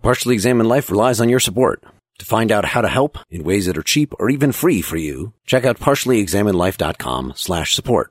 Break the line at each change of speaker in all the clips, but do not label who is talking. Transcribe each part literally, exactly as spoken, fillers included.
Partially Examined Life relies on your support. To find out how to help in ways that are cheap or even free for you, check out partially examined life dot com slash support.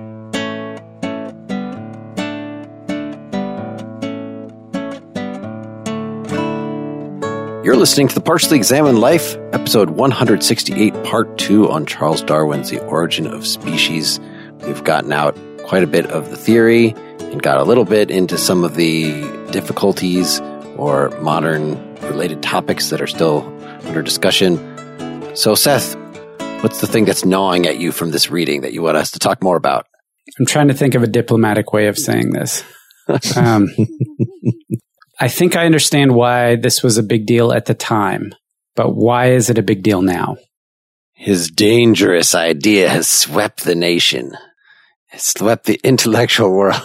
You're listening to the Partially Examined Life, episode one hundred sixty-eight, part two on Charles Darwin's The Origin of Species. We've gotten out quite a bit of the theory and got a little bit into some of the difficulties or modern related topics that are still under discussion. So, Seth, what's the thing that's gnawing at you from this reading that you want us to talk more about?
I'm trying to think of a diplomatic way of saying this. Um, I think I understand why this was a big deal at the time, but why is it a big deal now?
His dangerous idea has swept the nation. It's swept the intellectual world.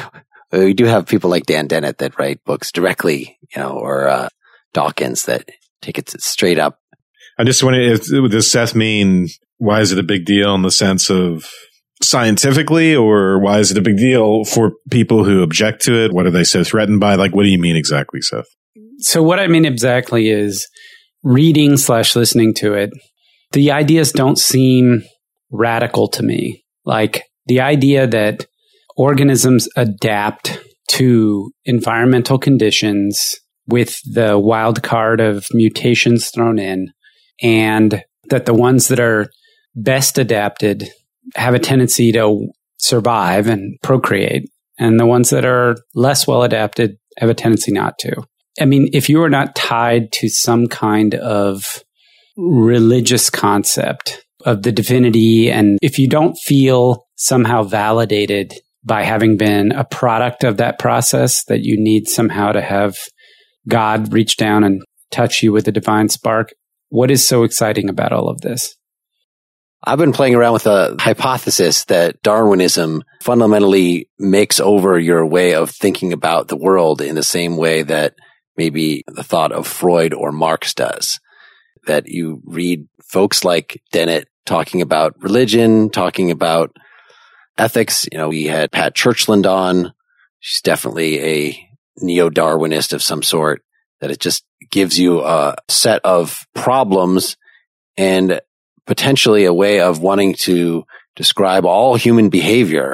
We do have people like Dan Dennett that write books directly, you know, or uh, Dawkins that take it straight up.
I just wonder, if, does Seth mean, why is it a big deal in the sense of scientifically, or why is it a big deal for people who object to it? What are they so threatened by? Like, what do you mean exactly, Seth?
So what I mean exactly is reading slash listening to it. The ideas don't seem radical to me. Like the idea that organisms adapt to environmental conditions with the wild card of mutations thrown in, and that the ones that are best adapted have a tendency to survive and procreate, and the ones that are less well adapted have a tendency not to. I mean, if you are not tied to some kind of religious concept of the divinity, and if you don't feel somehow validated by having been a product of that process, that you need somehow to have God reach down and touch you with a divine spark, what is so exciting about all of this?
I've been playing around with a hypothesis that Darwinism fundamentally makes over your way of thinking about the world in the same way that maybe the thought of Freud or Marx does. That you read folks like Dennett talking about religion, talking about ethics. You know, we had Pat Churchland on. She's definitely a neo-Darwinist of some sort, that it just gives you a set of problems and potentially a way of wanting to describe all human behavior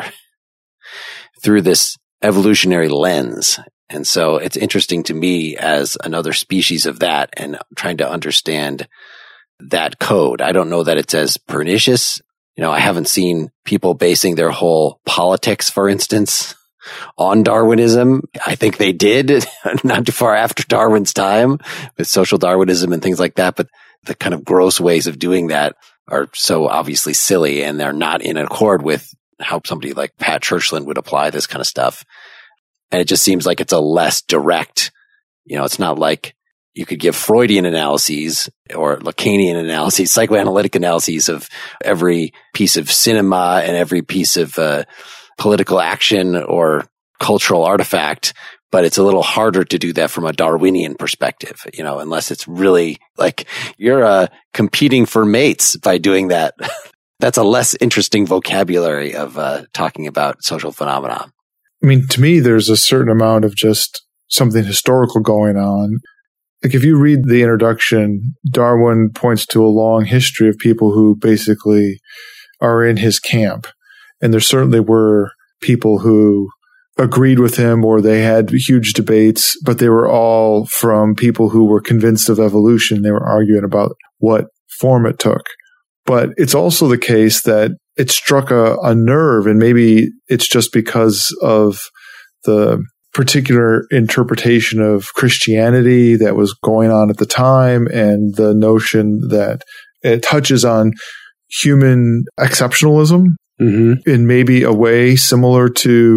through this evolutionary lens. And so it's interesting to me as another species of that and trying to understand that code. I don't know that it's as pernicious. You know, I haven't seen people basing their whole politics, for instance, on Darwinism. I think they did not too far after Darwin's time with social Darwinism and things like that. But the kind of gross ways of doing that are so obviously silly, and they're not in accord with how somebody like Pat Churchland would apply this kind of stuff. And it just seems like it's a less direct, you know, it's not like you could give Freudian analyses or Lacanian analyses, psychoanalytic analyses of every piece of cinema and every piece of uh, political action or cultural artifact. But it's a little harder to do that from a Darwinian perspective, you know, unless it's really like you're uh, competing for mates by doing that. That's a less interesting vocabulary of uh, talking about social phenomena.
I mean, to me, there's a certain amount of just something historical going on. Like if you read the introduction, Darwin points to a long history of people who basically are in his camp. And there certainly were people who agreed with him or they had huge debates, but they were all from people who were convinced of evolution. They were arguing about what form it took. But it's also the case that it struck a, a nerve, and maybe it's just because of the particular interpretation of Christianity that was going on at the time, and the notion that it touches on human exceptionalism mm-hmm. in maybe a way similar to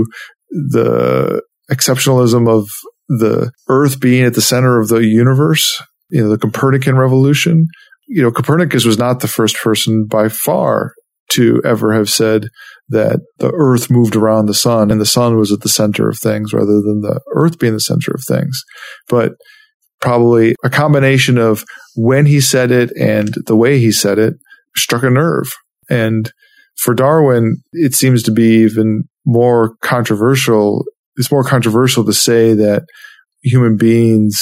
the exceptionalism of the Earth being at the center of the universe, you know, the Copernican revolution. You know, Copernicus was not the first person by far to ever have said that the Earth moved around the sun and the sun was at the center of things rather than the Earth being the center of things. But probably a combination of when he said it and the way he said it struck a nerve. And for Darwin, it seems to be even more controversial. It's more controversial to say that human beings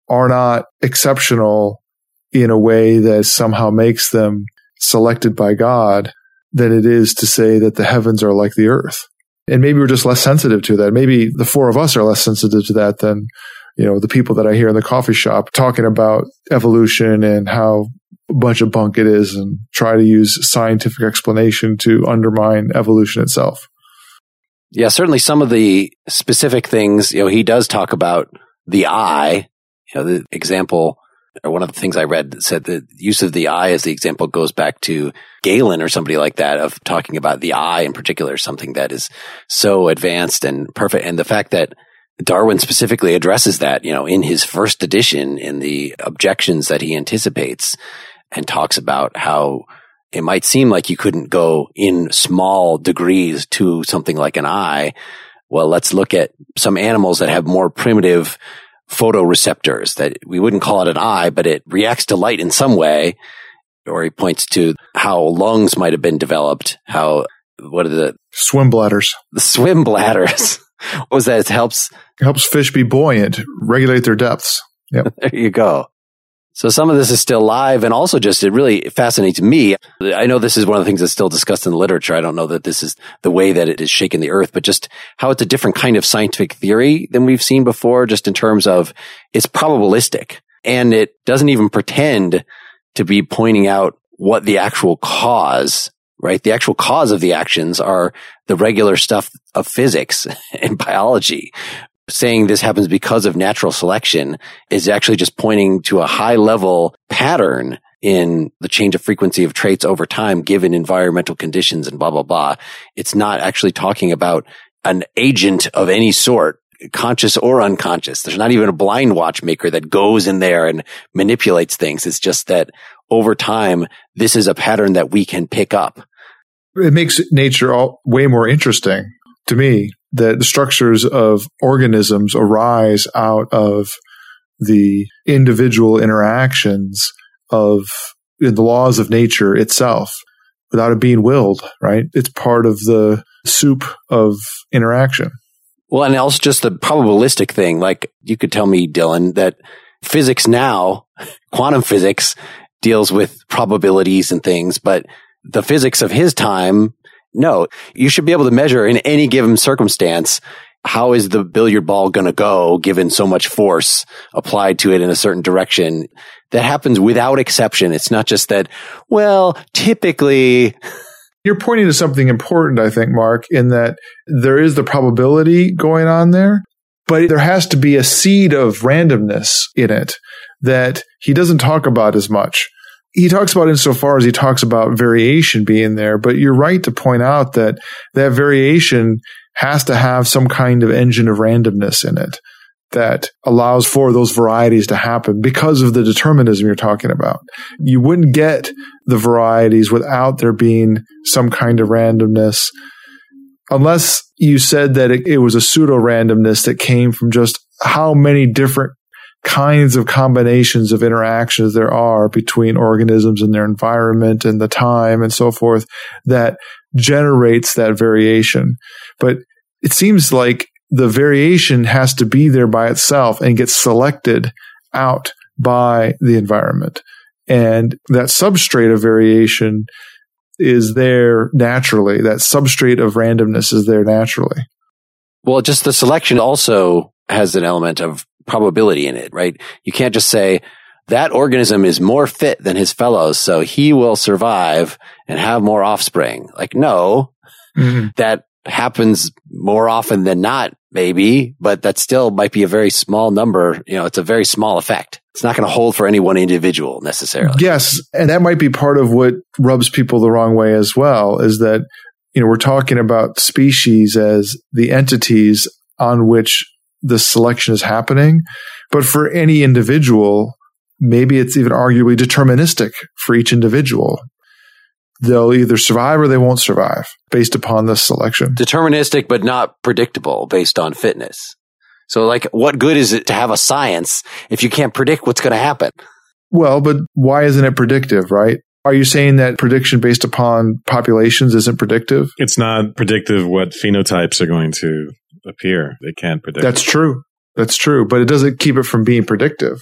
are not exceptional in a way that somehow makes them selected by God than it is to say that the heavens are like the earth. And maybe we're just less sensitive to that. Maybe the four of us are less sensitive to that than, you know, the people that I hear in the coffee shop talking about evolution and how a bunch of bunk it is and try to use scientific explanation to undermine evolution itself.
Yeah, certainly some of the specific things, you know, he does talk about the eye. You know, the example, or one of the things I read that said the use of the eye as the example goes back to Galen or somebody like that, of talking about the eye in particular, something that is so advanced and perfect. And the fact that Darwin specifically addresses that, you know, in his first edition, in the objections that he anticipates, and talks about how it might seem like you couldn't go in small degrees to something like an eye. Well, let's look at some animals that have more primitive photoreceptors that we wouldn't call it an eye, but it reacts to light in some way. Or he points to how lungs might have been developed, how, what are the
swim bladders?
The swim bladders. What was that? It helps
helps fish be buoyant, regulate their depths. Yep.
There you go. So some of this is still live, and also just it really fascinates me. I know this is one of the things that's still discussed in the literature. I don't know that this is the way that it is shaking the earth, but just how it's a different kind of scientific theory than we've seen before, just in terms of it's probabilistic, and it doesn't even pretend to be pointing out what the actual cause, right? The actual cause of the actions are the regular stuff of physics and biology. Saying this happens because of natural selection is actually just pointing to a high level pattern in the change of frequency of traits over time, given environmental conditions and blah, blah, blah. It's not actually talking about an agent of any sort, conscious or unconscious. There's not even a blind watchmaker that goes in there and manipulates things. It's just that over time, this is a pattern that we can pick up.
It makes nature all way more interesting to me, that the structures of organisms arise out of the individual interactions of in the laws of nature itself without it being willed, right? It's part of the soup of interaction.
Well, and also just the probabilistic thing. Like you could tell me, Dylan, that physics now, quantum physics, deals with probabilities and things, but the physics of his time, no, you should be able to measure in any given circumstance, how is the billiard ball going to go given so much force applied to it in a certain direction. That happens without exception. It's not just that, well, typically.
You're pointing to something important, I think, Mark, in that there is the probability going on there, but there has to be a seed of randomness in it that he doesn't talk about as much. He talks about it insofar as he talks about variation being there, but you're right to point out that that variation has to have some kind of engine of randomness in it that allows for those varieties to happen because of the determinism you're talking about. You wouldn't get the varieties without there being some kind of randomness, unless you said that it, it was a pseudo-randomness that came from just how many different kinds of combinations of interactions there are between organisms and their environment and the time and so forth that generates that variation. But it seems like the variation has to be there by itself and gets selected out by the environment. And that substrate of variation is there naturally. That substrate of randomness is there naturally.
Well, just the selection also has an element of probability in it, right? You can't just say that organism is more fit than his fellows, so he will survive and have more offspring. Like, no, mm-hmm. That happens more often than not, maybe, but that still might be a very small number. You know, it's a very small effect. It's not going to hold for any one individual necessarily.
Yes. And that might be part of what rubs people the wrong way as well, is that, you know, we're talking about species as the entities on which the selection is happening. But for any individual, maybe it's even arguably deterministic for each individual. They'll either survive or they won't survive based upon this selection.
Deterministic, but not predictable based on fitness. So, like, what good is it to have a science if you can't predict what's going to happen?
Well, but why isn't it predictive, right? Are you saying that prediction based upon populations isn't predictive?
It's not predictive what phenotypes are going to appear. They can't predict.
That's true. That's true. But it doesn't keep it from being predictive.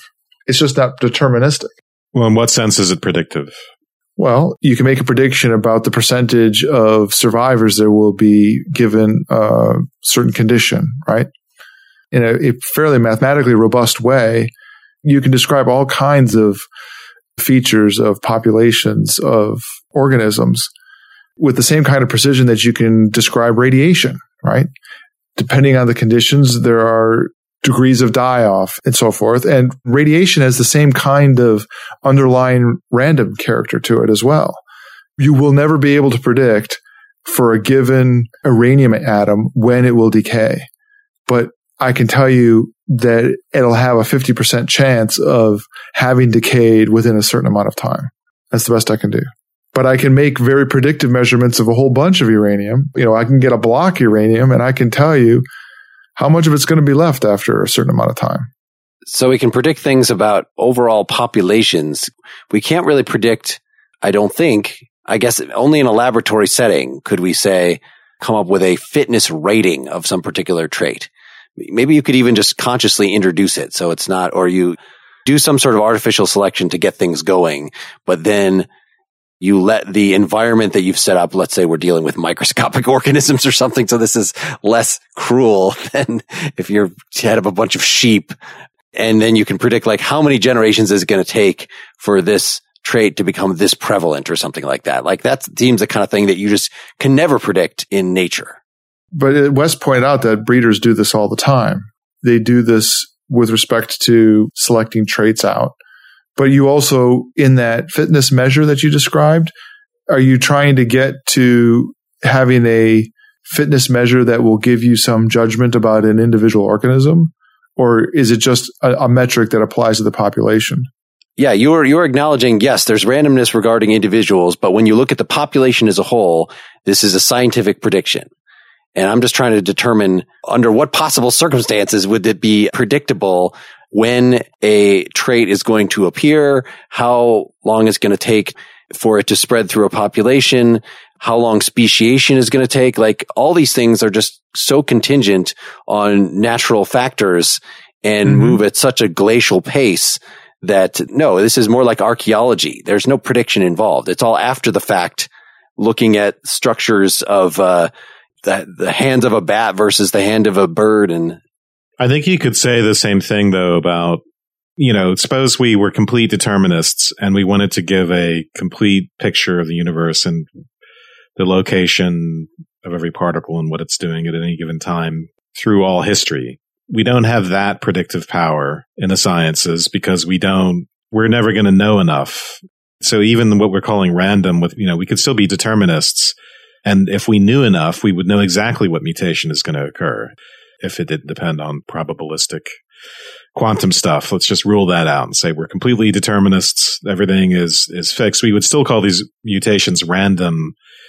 It's just not deterministic.
Well, in what sense is it predictive?
Well, you can make a prediction about the percentage of survivors that will be given a certain condition, right? In a, a fairly mathematically robust way, you can describe all kinds of features of populations of organisms with the same kind of precision that you can describe radiation, right? Depending on the conditions, there are degrees of die-off and so forth. And radiation has the same kind of underlying random character to it as well. You will never be able to predict for a given uranium atom when it will decay. But I can tell you that it'll have a fifty percent chance of having decayed within a certain amount of time. That's the best I can do. But I can make very predictive measurements of a whole bunch of uranium. You know, I can get a block uranium and I can tell you how much of it's going to be left after a certain amount of time.
So we can predict things about overall populations. We can't really predict, I don't think, I guess only in a laboratory setting could we say, come up with a fitness rating of some particular trait. Maybe you could even just consciously introduce it. So it's not, or you do some sort of artificial selection to get things going, but then you let the environment that you've set up, let's say we're dealing with microscopic organisms or something, so this is less cruel than if you're head of a bunch of sheep. And then you can predict like how many generations is it going to take for this trait to become this prevalent or something like that. Like that seems the kind of thing that you just can never predict in nature.
But Wes pointed out that breeders do this all the time. They do this with respect to selecting traits out. But you also, in that fitness measure that you described, are you trying to get to having a fitness measure that will give you some judgment about an individual organism? Or is it just a, a metric that applies to the population?
Yeah, you're, you're acknowledging, yes, there's randomness regarding individuals, but when you look at the population as a whole, this is a scientific prediction. And I'm just trying to determine under what possible circumstances would it be predictable when a trait is going to appear, how long it's going to take for it to spread through a population, how long speciation is going to take. Like all these things are just so contingent on natural factors and mm-hmm. move at such a glacial pace that no, this is more like archaeology. There's no prediction involved. It's all after the fact, looking at structures of uh, the, the hand of a bat versus the hand of a bird. And
I think you could say the same thing, though, about, you know, suppose we were complete determinists and we wanted to give a complete picture of the universe and the location of every particle and what it's doing at any given time through all history. We don't have that predictive power in the sciences because we don't, we're never going to know enough. So even what we're calling random with, you know, we could still be determinists. And if we knew enough, we would know exactly what mutation is going to occur. If it didn't depend on probabilistic quantum stuff, let's just rule that out and say we're completely determinists. Everything is, is fixed. We would still call these mutations random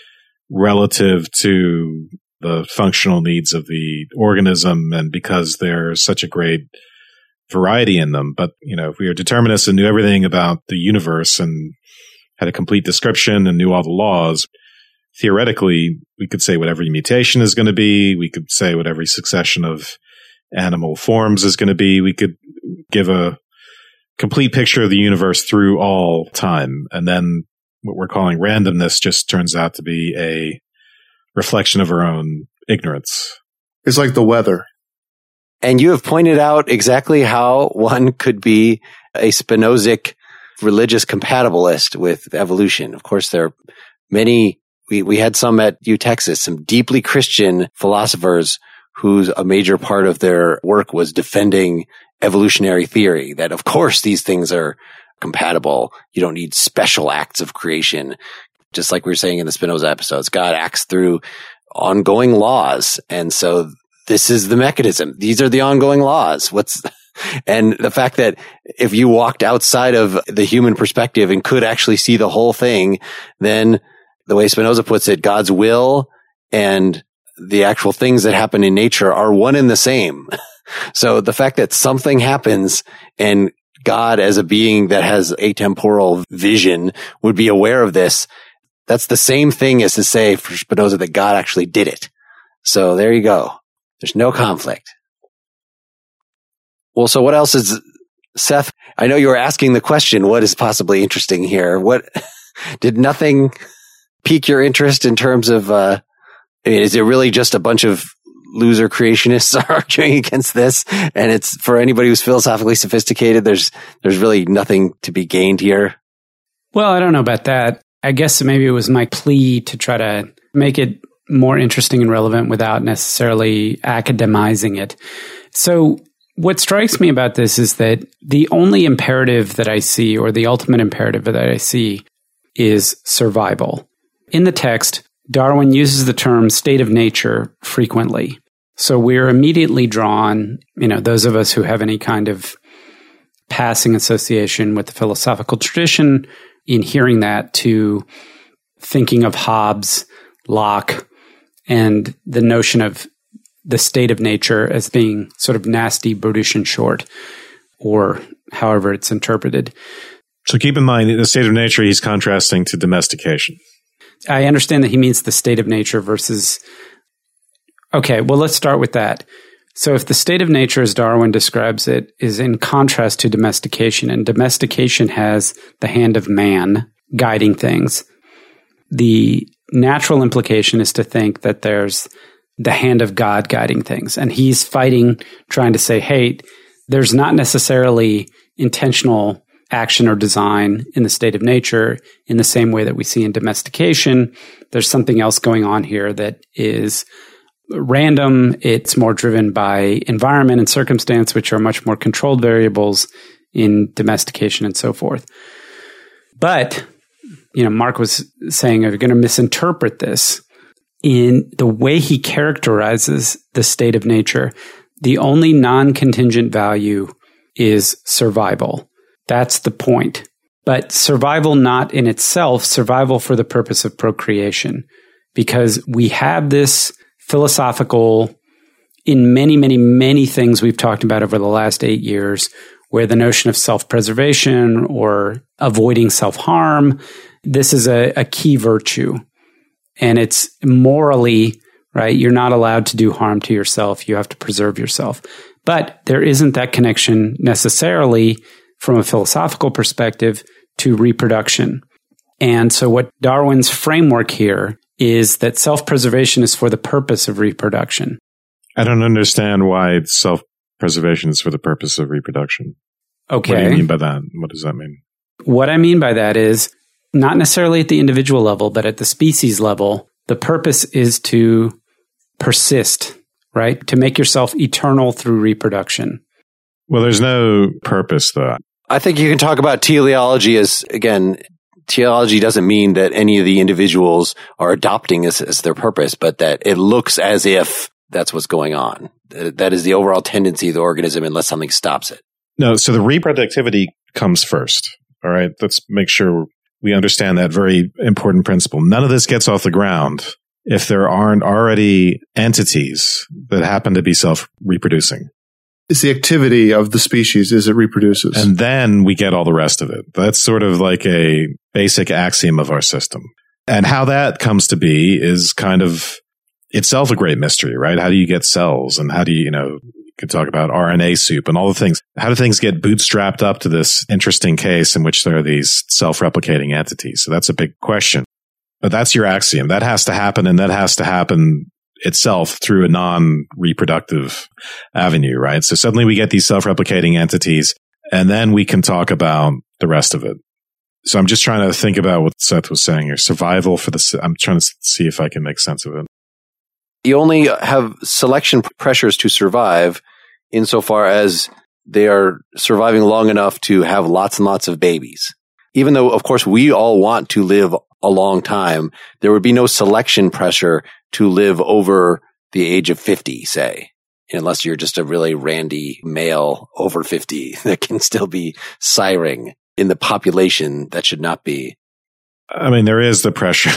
relative to the functional needs of the organism and because there's such a great variety in them. But, you know, if we were determinists and knew everything about the universe and had a complete description and knew all the laws, theoretically, we could say what every mutation is going to be. We could say what every succession of animal forms is going to be. We could give a complete picture of the universe through all time. And then what we're calling randomness just turns out to be a reflection of our own ignorance.
It's like the weather.
And you have pointed out exactly how one could be a Spinozic religious compatibilist with evolution. Of course, there are many. We, we had some at U Texas, some deeply Christian philosophers whose a major part of their work was defending evolutionary theory, that of course these things are compatible. You don't need special acts of creation. Just like we were saying in the Spinoza episodes, God acts through ongoing laws. And so this is the mechanism. These are the ongoing laws. What's, and the fact that if you walked outside of the human perspective and could actually see the whole thing, then the way Spinoza puts it, God's will and the actual things that happen in nature are one and the same. So the fact that something happens and God as a being that has atemporal vision would be aware of this, that's the same thing as to say for Spinoza that God actually did it. So there you go. There's no conflict. Well, so what else is Seth, I know you were asking the question, what is possibly interesting here? What did nothing pique your interest in terms of, uh, I mean, is it really just a bunch of loser creationists arguing against this? And it's for anybody who's philosophically sophisticated, there's, there's really nothing to be gained here.
Well, I don't know about that. I guess maybe it was my plea to try to make it more interesting and relevant without necessarily academizing it. So what strikes me about this is that the only imperative that I see, or the ultimate imperative that I see, is survival. In the text, Darwin uses the term state of nature frequently. So we're immediately drawn, you know, those of us who have any kind of passing association with the philosophical tradition, in hearing that, to thinking of Hobbes, Locke, and the notion of the state of nature as being sort of nasty, brutish, and short, or however it's interpreted.
So keep in mind, the state of nature he's contrasting to domestication.
I understand that he means the state of nature versus... Okay, well, let's start with that. So if the state of nature, as Darwin describes it, is in contrast to domestication, and domestication has the hand of man guiding things, the natural implication is to think that there's the hand of God guiding things. And he's fighting, trying to say, hey, there's not necessarily intentional action or design in the state of nature in the same way that we see in domestication. There's something else going on here that is random. It's more driven by environment and circumstance, which are much more controlled variables in domestication and so forth. But, you know, Mark was saying, are you going to misinterpret this? In the way he characterizes the state of nature, the only non-contingent value is survival. That's the point. But survival not in itself, survival for the purpose of procreation. Because we have this philosophical, in many, many, many things we've talked about over the last eight years, where the notion of self-preservation or avoiding self-harm, this is a, a key virtue. And it's morally, right? You're not allowed to do harm to yourself. You have to preserve yourself. But there isn't that connection necessarily from a philosophical perspective to reproduction. And so what Darwin's framework here is that self-preservation is for the purpose of reproduction.
I don't understand why self-preservation is for the purpose of reproduction.
Okay.
What do you mean by that? What does that mean?
What I mean by that is not necessarily at the individual level, but at the species level, the purpose is to persist, right? To make yourself eternal through reproduction.
Well, there's no purpose, though.
I think you can talk about teleology as, again, teleology doesn't mean that any of the individuals are adopting as, as their purpose, but that it looks as if that's what's going on. That is the overall tendency of the organism unless something stops it.
No, so the reproductivity comes first. All right, let's make sure we understand that very important principle. None of this gets off the ground if there aren't already entities that happen to be self-reproducing.
It's the activity of the species as it reproduces.
And then we get all the rest of it. That's sort of like a basic axiom of our system. And how that comes to be is kind of itself a great mystery, right? How do you get cells? And how do you, you know, you could talk about R N A soup and all the things. How do things get bootstrapped up to this interesting case in which there are these self-replicating entities? So that's a big question. But that's your axiom. That has to happen, and that has to happen itself through a non-reproductive avenue, right? So suddenly we get these self-replicating entities, and then we can talk about the rest of it. So I'm just trying to think about what Seth was saying here. Survival for the, I'm trying to see if I can make sense of it.
You only have selection pressures to survive insofar as they are surviving long enough to have lots and lots of babies. Even though, of course, we all want to live a long time, there would be no selection pressure to live over the age of fifty, say, unless you're just a really randy male over fifty that can still be siring in the population that should not be.
I mean, there is the pressure.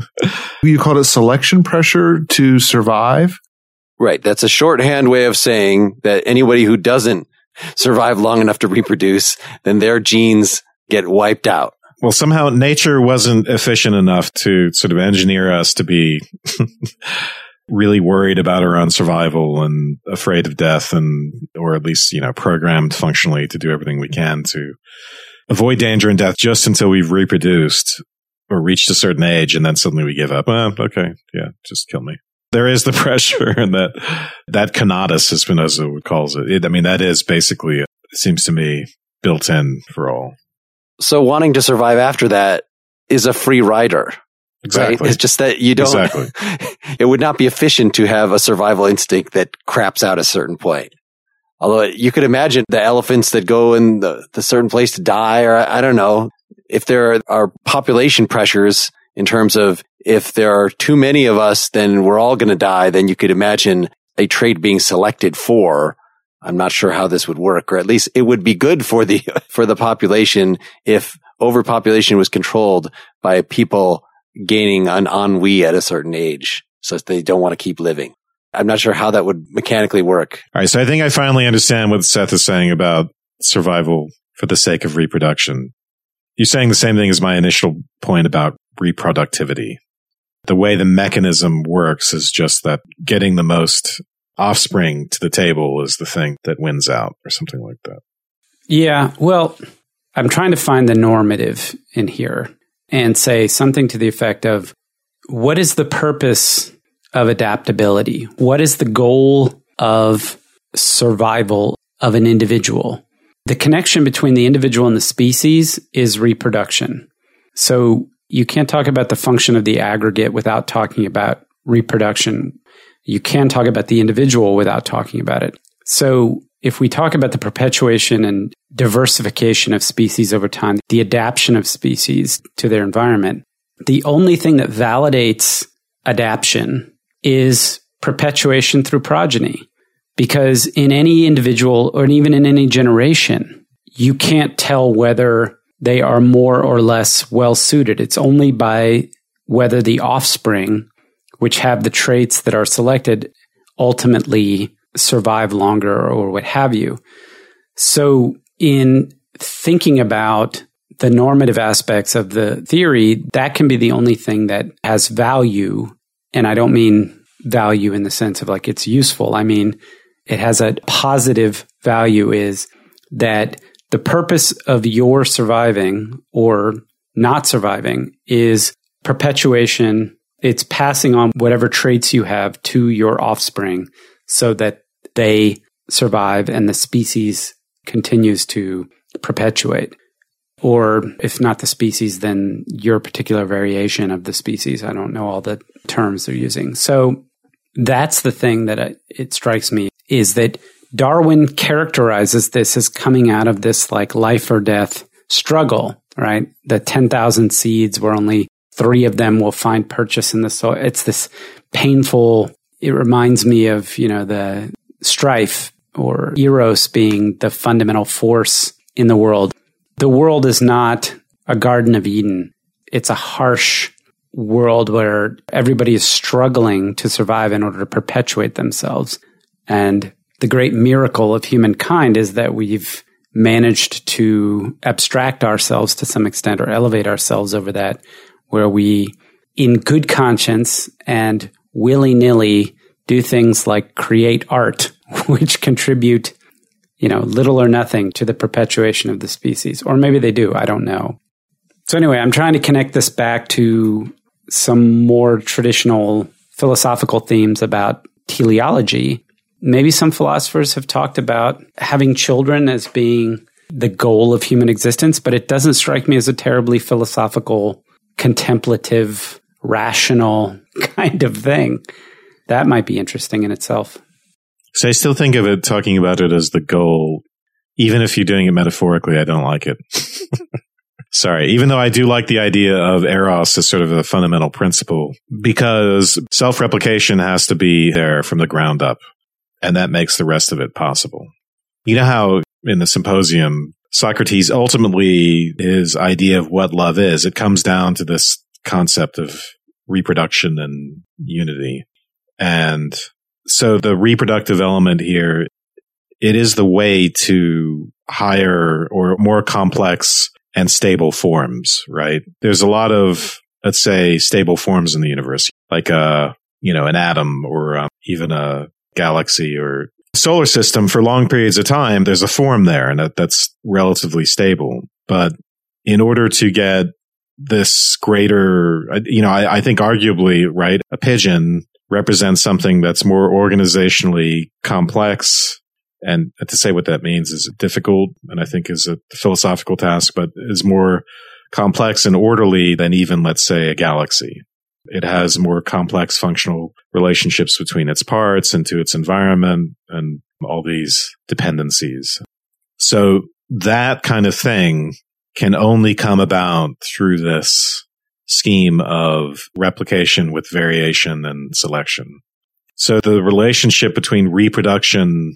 You called it selection pressure to survive?
Right. That's a shorthand way of saying that anybody who doesn't survive long enough to reproduce, then their genes get wiped out.
Well, somehow nature wasn't efficient enough to sort of engineer us to be really worried about our own survival and afraid of death, and or at least, you know, programmed functionally to do everything we can to avoid danger and death just until we've reproduced or reached a certain age, and then suddenly we give up. Oh, okay, yeah, just kill me. There is the pressure, and that that conatus, as Spinoza calls it. it. I mean, that is basically, it seems to me, built in for all. So
wanting to survive after that is a free rider.
Exactly.
Right? It's just that you don't,
exactly.
It would not be efficient to have a survival instinct that craps out a certain point. Although you could imagine the elephants that go in the, the certain place to die, or I don't know, if there are, are population pressures in terms of if there are too many of us, then we're all going to die, then you could imagine a trait being selected for. I'm not sure how this would work, or at least it would be good for the, for the population if overpopulation was controlled by people gaining an ennui at a certain age, so that they don't want to keep living. I'm not sure how that would mechanically work.
All right. So I think I finally understand what Seth is saying about survival for the sake of reproduction. You're saying the same thing as my initial point about reproductivity. The way the mechanism works is just that getting the most offspring to the table is the thing that wins out, or something like that.
Yeah. Well, I'm trying to find the normative in here and say something to the effect of, what is the purpose of adaptability? What is the goal of survival of an individual? The connection between the individual and the species is reproduction. So you can't talk about the function of the aggregate without talking about reproduction. You can talk about the individual without talking about it. So if we talk about the perpetuation and diversification of species over time, the adaptation of species to their environment, the only thing that validates adaptation is perpetuation through progeny. Because in any individual, or even in any generation, you can't tell whether they are more or less well-suited. It's only by whether the offspring, which have the traits that are selected, ultimately survive longer or what have you. So in thinking about the normative aspects of the theory, that can be the only thing that has value. And I don't mean value in the sense of like it's useful. I mean, it has a positive value, is that the purpose of your surviving or not surviving is perpetuation. It's passing on whatever traits you have to your offspring so that they survive and the species continues to perpetuate. Or if not the species, then your particular variation of the species. I don't know all the terms they're using. So that's the thing that I, it strikes me, is that Darwin characterizes this as coming out of this like life or death struggle, right? The ten thousand seeds where only three of them will find purchase in the soil. It's this painful, it reminds me of, you know, the strife or eros being the fundamental force in the world. The world is not a Garden of Eden. It's a harsh world where everybody is struggling to survive in order to perpetuate themselves. And the great miracle of humankind is that we've managed to abstract ourselves to some extent, or elevate ourselves over that, where we, in good conscience and willy-nilly, do things like create art, which contribute, you know, little or nothing to the perpetuation of the species. Or maybe they do, I don't know. So anyway, I'm trying to connect this back to some more traditional philosophical themes about teleology. Maybe some philosophers have talked about having children as being the goal of human existence, but it doesn't strike me as a terribly philosophical, contemplative, rational kind of thing. That might be interesting in itself.
So I still think of it, talking about it as the goal. Even if you're doing it metaphorically, I don't like it. Sorry. Even though I do like the idea of eros as sort of a fundamental principle, because self-replication has to be there from the ground up. And that makes the rest of it possible. You know how in the Symposium, Socrates ultimately, his idea of what love is, it comes down to this concept of reproduction and unity. And so the reproductive element here, it is the way to higher or more complex and stable forms, right? There's a lot of, let's say, stable forms in the universe, like a you know, an atom or um, even a galaxy or solar system for long periods of time, there's a form there and that, that's relatively stable. But in order to get this greater, you know, I, I think arguably, right, a pigeon represents something that's more organizationally complex. And to say what that means is difficult and I think is a philosophical task, but is more complex and orderly than even, let's say, a galaxy. It has more complex functional relationships between its parts and to its environment and all these dependencies. So that kind of thing can only come about through this scheme of replication with variation and selection. So the relationship between reproduction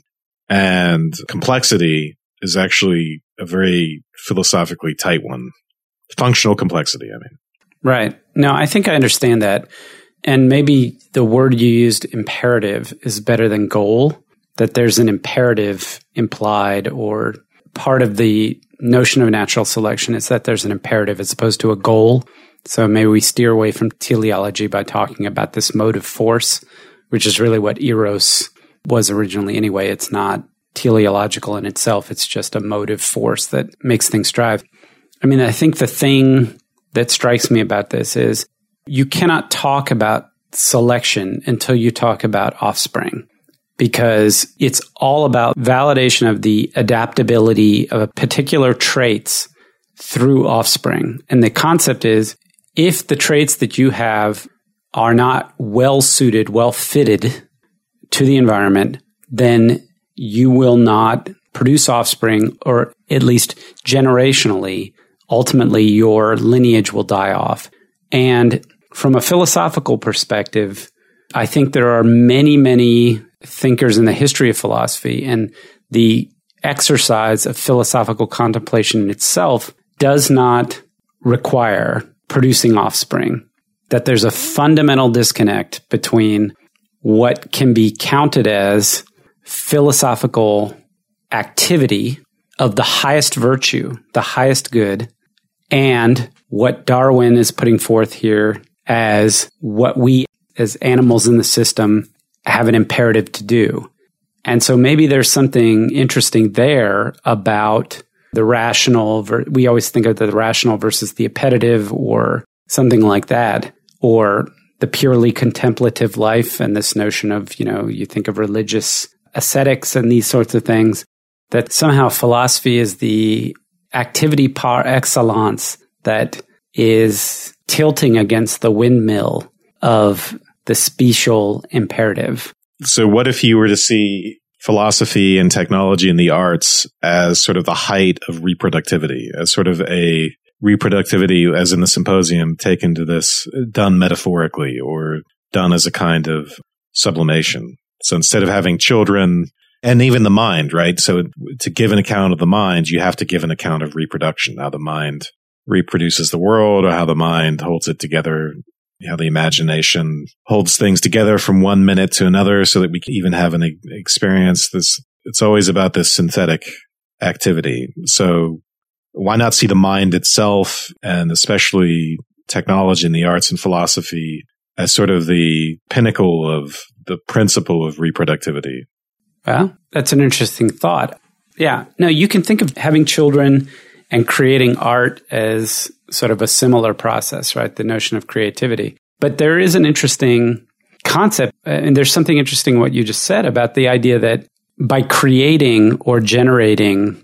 and complexity is actually a very philosophically tight one. Functional complexity, I mean.
Right. No, I think I understand that. And maybe the word you used, imperative, is better than goal, that there's an imperative implied, or part of the notion of natural selection is that there's an imperative as opposed to a goal. So maybe we steer away from teleology by talking about this motive force, which is really what Eros was originally anyway. It's not teleological in itself. It's just a motive force that makes things drive. I mean, I think the thing that strikes me about this is you cannot talk about selection until you talk about offspring, because it's all about validation of the adaptability of a particular traits through offspring. And the concept is, if the traits that you have are not well suited, well fitted to the environment, then you will not produce offspring, or at least generationally, ultimately your lineage will die off. And from a philosophical perspective, I think there are many, many thinkers in the history of philosophy, and the exercise of philosophical contemplation in itself does not require producing offspring. That there's a fundamental disconnect between what can be counted as philosophical activity of the highest virtue, the highest good, and what Darwin is putting forth here as what we as animals in the system have an imperative to do. And so maybe there's something interesting there about the rational. Ver- we always think of the rational versus the appetitive, or something like that, or the purely contemplative life, and this notion of, you know, you think of religious ascetics and these sorts of things, that somehow philosophy is the activity par excellence that is tilting against the windmill of the special imperative.
So what if you were to see philosophy and technology and the arts as sort of the height of reproductivity, as sort of a reproductivity, as in the symposium, taken to this, done metaphorically or done as a kind of sublimation? So instead of having children, and even the mind, right? So to give an account of the mind, you have to give an account of reproduction, how the mind reproduces the world, or how the mind holds it together, how the imagination holds things together from one minute to another so that we can even have an experience. This, it's always about this synthetic activity. So why not see the mind itself, and especially technology and the arts and philosophy, as sort of the pinnacle of the principle of reproductivity?
Well, that's an interesting thought. Yeah. No, you can think of having children and creating art as sort of a similar process, right? The notion of creativity. But there is an interesting concept, and there's something interesting in what you just said about the idea that by creating or generating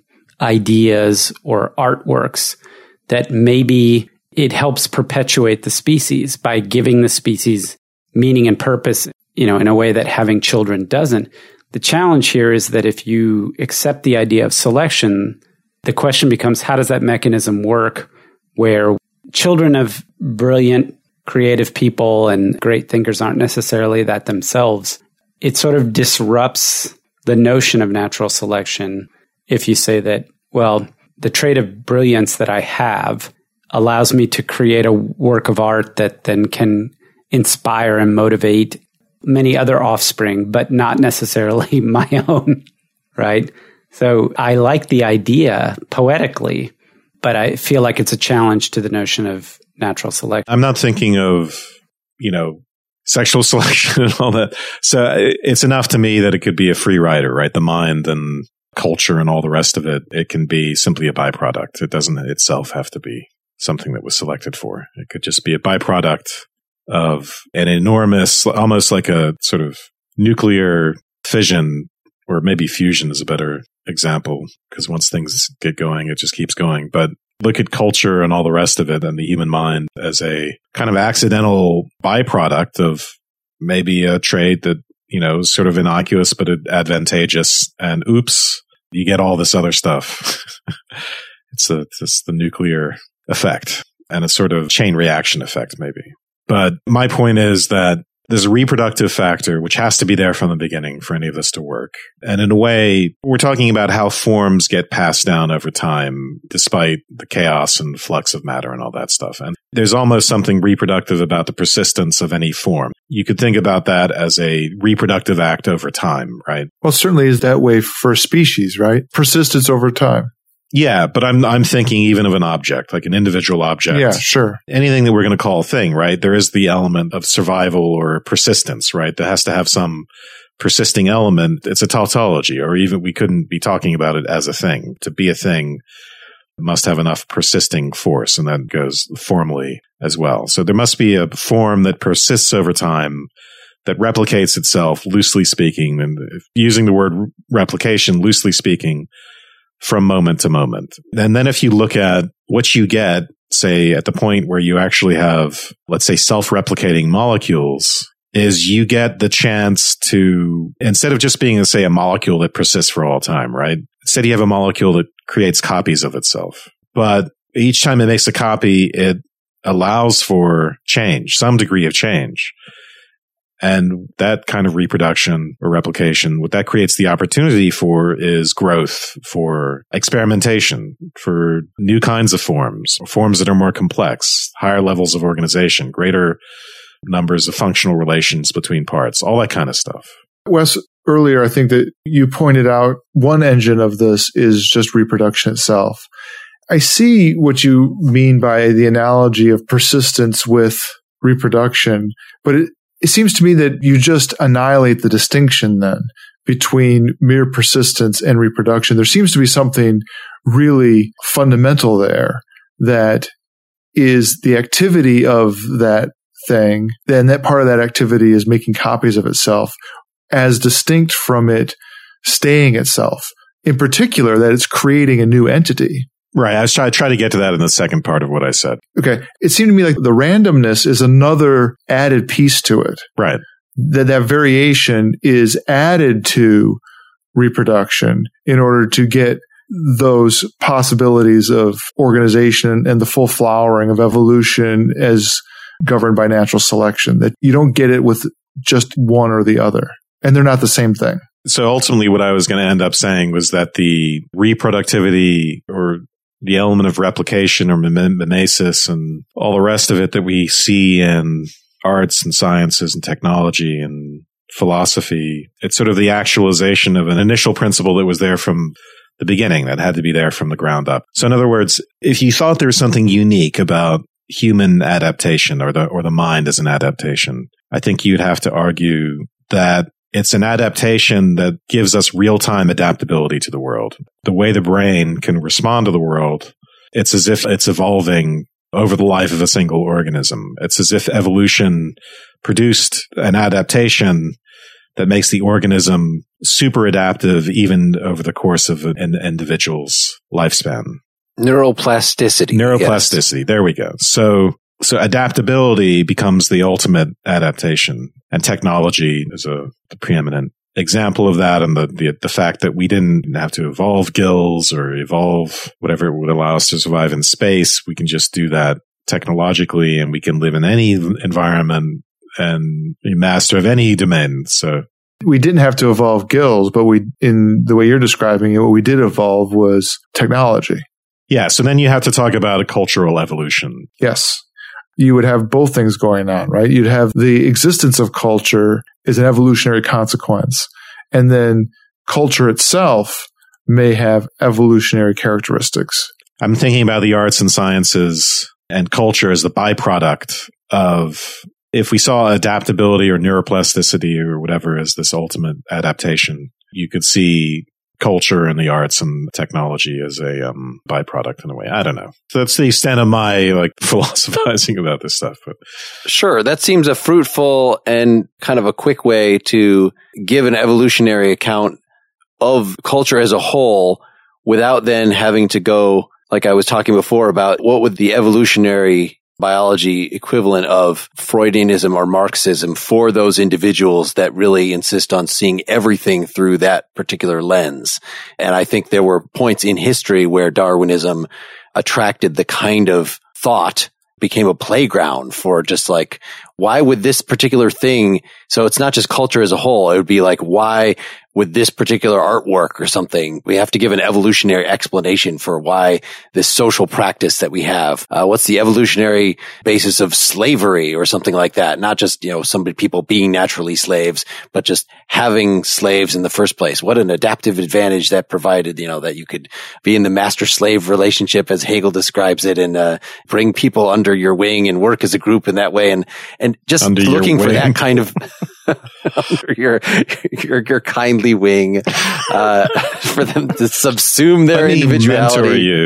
ideas or artworks, that maybe it helps perpetuate the species by giving the species meaning and purpose, you know, in a way that having children doesn't. The challenge here is that if you accept the idea of selection, the question becomes, how does that mechanism work, where children of brilliant, creative people and great thinkers aren't necessarily that themselves? It sort of disrupts the notion of natural selection if you say that, well, the trait of brilliance that I have allows me to create a work of art that then can inspire and motivate many other offspring, but not necessarily my own, right? So I like the idea poetically, but I feel like it's a challenge to the notion of natural selection.
I'm not thinking of, you know, sexual selection and all that. So it's enough to me that it could be a free rider, right? The mind and culture and all the rest of it, it can be simply a byproduct. It doesn't itself have to be something that was selected for. It could just be a byproduct of an enormous, almost like a sort of nuclear fission, or maybe fusion is a better example, because once things get going, it just keeps going. But look at culture and all the rest of it and the human mind as a kind of accidental byproduct of maybe a trait that, you know, is sort of innocuous but advantageous. And oops, you get all this other stuff. It's, a, it's the nuclear effect and a sort of chain reaction effect, maybe. But my point is that there's a reproductive factor which has to be there from the beginning for any of this to work. And in a way, we're talking about how forms get passed down over time, despite the chaos and flux of matter and all that stuff. And there's almost something reproductive about the persistence of any form. You could think about that as a reproductive act over time, right?
Well, it certainly is that way for species, right? Persistence over time.
Yeah, but I'm I'm thinking even of an object, like an individual object.
Yeah, sure.
Anything that we're going to call a thing, right? There is the element of survival or persistence, right? That has to have some persisting element. It's a tautology, or even we couldn't be talking about it as a thing. To be a thing must have enough persisting force, and that goes formally as well. So there must be a form that persists over time, that replicates itself, loosely speaking, and using the word replication, loosely speaking, from moment to moment. And then if you look at what you get, say, at the point where you actually have, let's say, self-replicating molecules, is you get the chance to, instead of just being, say, a molecule that persists for all time, right? Instead, you have a molecule that creates copies of itself. But each time it makes a copy, it allows for change, some degree of change. And that kind of reproduction or replication, what that creates the opportunity for is growth, for experimentation, for new kinds of forms, forms that are more complex, higher levels of organization, greater numbers of functional relations between parts, all that kind of stuff.
Wes, earlier, I think that you pointed out one engine of this is just reproduction itself. I see what you mean by the analogy of persistence with reproduction, but it It seems to me that you just annihilate the distinction then between mere persistence and reproduction. There seems to be something really fundamental there that is the activity of that thing. Then that part of that activity is making copies of itself as distinct from it staying itself. In particular, that it's creating a new entity.
Right. I was trying to try to get to that in the second part of what I said.
Okay. It seemed to me like the randomness is another added piece to it.
Right.
That that variation is added to reproduction in order to get those possibilities of organization and the full flowering of evolution as governed by natural selection. That you don't get it with just one or the other. And they're not the same thing.
So ultimately what I was going to end up saying was that the reproductivity or the element of replication or mimesis and all the rest of it that we see in arts and sciences and technology and philosophy, it's sort of the actualization of an initial principle that was there from the beginning, that had to be there from the ground up. So in other words, if you thought there was something unique about human adaptation or the or the mind as an adaptation, I think you'd have to argue that it's an adaptation that gives us real-time adaptability to the world. The way the brain can respond to the world, it's as if it's evolving over the life of a single organism. It's as if evolution produced an adaptation that makes the organism super adaptive even over the course of an individual's lifespan.
Neuroplasticity.
Neuroplasticity. Yes. There we go. So So adaptability becomes the ultimate adaptation, and technology is a the preeminent example of that. And the, the the fact that we didn't have to evolve gills or evolve whatever it would allow us to survive in space, we can just do that technologically, and we can live in any environment and be master of any domain. So
we didn't have to evolve gills, but we, in the way you're describing it, what we did evolve was technology.
Yeah. So then you have to talk about a cultural evolution.
Yes. You would have both things going on, right? You'd have the existence of culture is an evolutionary consequence. And then culture itself may have evolutionary characteristics.
I'm thinking about the arts and sciences and culture as the byproduct of if we saw adaptability or neuroplasticity or whatever as this ultimate adaptation, you could see culture and the arts and technology as a um, byproduct in a way. I don't know. So that's the extent of my like philosophizing about this stuff. But
sure, that seems a fruitful and kind of a quick way to give an evolutionary account of culture as a whole without then having to go, like I was talking before, about what would the evolutionary biology equivalent of Freudianism or Marxism for those individuals that really insist on seeing everything through that particular lens. And I think there were points in history where Darwinism attracted the kind of thought, became a playground for just like, why would this particular thing, so it's not just culture as a whole, it would be like, why would this particular artwork or something, we have to give an evolutionary explanation for why this social practice that we have. Uh, what's the evolutionary basis of slavery or something like that? Not just, you know, somebody, people being naturally slaves, but just having slaves in the first place. What an adaptive advantage that provided, you know, that you could be in the master-slave relationship as Hegel describes it and, uh, bring people under your wing and work as a group in that way. And, and just under looking for that kind of, under your, your, your kindly wing, uh, for them to subsume their individuality